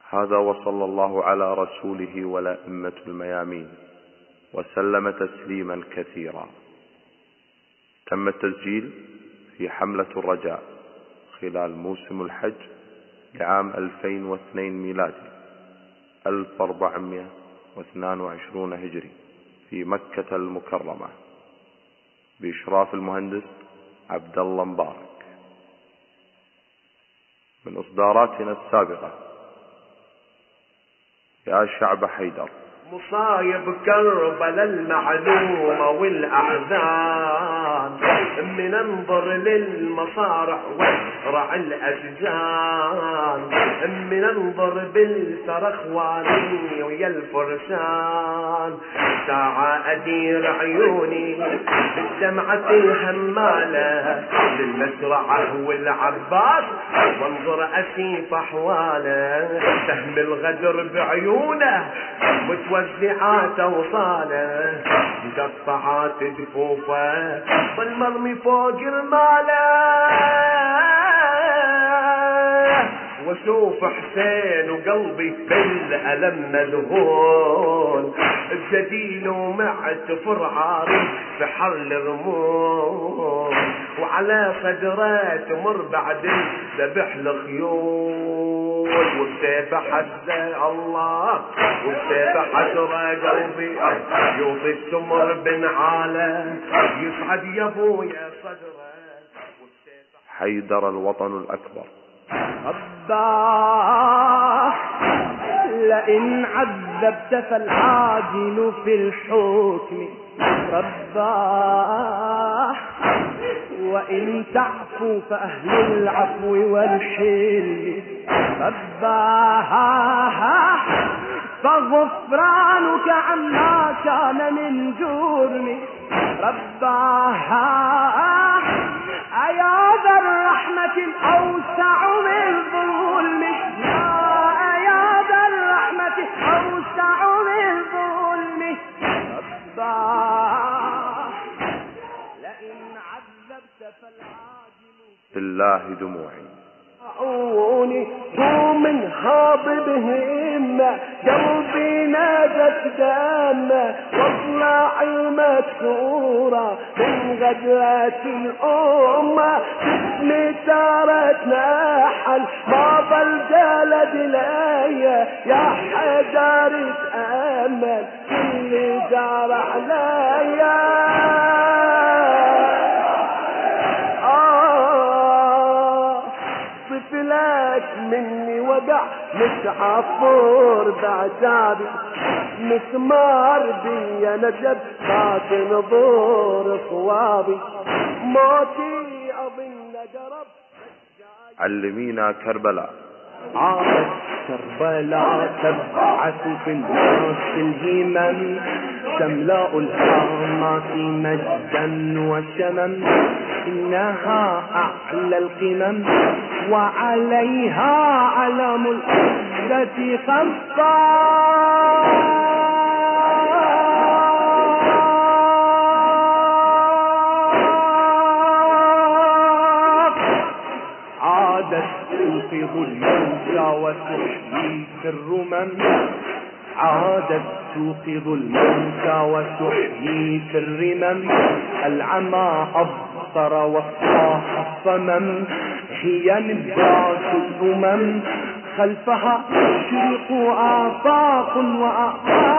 هذا وصلى الله على رسوله والأئمة الميامين وسلم تسليما كثيرا. تم التسجيل في حملة الرجاء خلال موسم الحج لعام 2002 ميلادي 1422 هجري في مكة المكرمة بإشراف المهندس عبد الله مبارك. من إصداراتنا السابقة: يا شعب حيدر، مصايب كربلاء المعلومة والأحزان، من انظر للمصارع واسرع الأشجان، من انظر بالسر اخواني ويا الفرسان، ساعة أدير عيوني بالدمعة الهمالة للمسرعة والعباس وانظر أسيف أحواله، سهم الغدر بعيونه متوزعات وصاله، مقطعات جفوفه والمرمي فوق رماله، واشوف حسين وقلبي بالألم مذهول، الجديل ومعتفر عاري في حر الرمول، وعلى صدره تمر بعد ذبح الخيول، وبسيف حسه الله وبسيف حسره قلبي يوطي السمر بنعاله، يصعد يا ابويا صدره. حيدر الوطن الأكبر. رباه لئن عذبت فالعاجل في الحكم، رباه وإن تعفو فأهل العفو والحل، رباه فغفرانك عما كان من جرم، رباه أيا ذا الرحمة الأوسع من ظلم، يا ذا الرحمة أوسع من ظلم، رباه لئن عذبت فالعاجل بالله دموعي. عوني من هاضب همة قلبي نادت دامة، واطلعي مكسورة من غدرة الأمة، جسمي صارت نحل ما ظل جلد ليا، يا حدار اتأمل كل جار عليا، طفلك مني وقع متعفور بعتابي، مسمار بيا نجد فات نظور صوابي، موتي اظن قرب. علمينا كربلاء. عادت كربلاء تبعث في الناس الهمم، تملأ الحامات مجدا وشمم، إنها أعلى القمم وعليها علم العزة خفاف، عادت توقظ الموتى وتحيي في الرمم، عادت توقظ الموتى وتحيي في الرمم، العمى أبصر والصاح الصمم، هي نبات الأمم خلفها تشرق آفاق وآفاق،